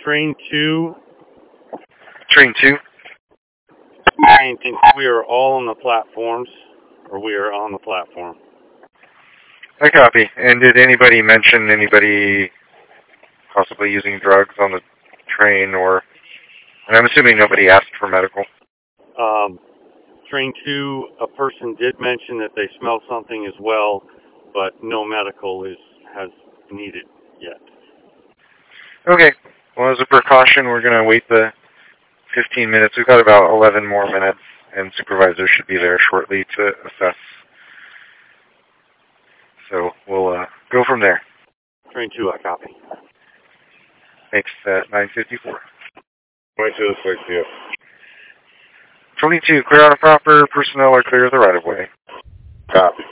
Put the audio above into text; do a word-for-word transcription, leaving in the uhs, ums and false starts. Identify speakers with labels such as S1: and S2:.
S1: Train two.
S2: Train two?
S1: I think we are all on the platforms, or we are on the platform.
S2: I copy. And did anybody mention anybody possibly using drugs on the train, or... And I'm assuming nobody asked for medical.
S1: Um, train two, a person did mention that they smelled something as well, but no medical is has needed yet.
S2: Okay. Well, as a precaution, we're going to wait the fifteen minutes. We've got about eleven more minutes, and supervisors should be there shortly to assess. So we'll uh, go from there.
S1: Train two, I copy.
S2: Thanks, at nine fifty-four.
S3: twenty-two, six, yes.
S2: twenty-two, clear out a proper. Personnel are clear of the right-of-way.
S3: Copy.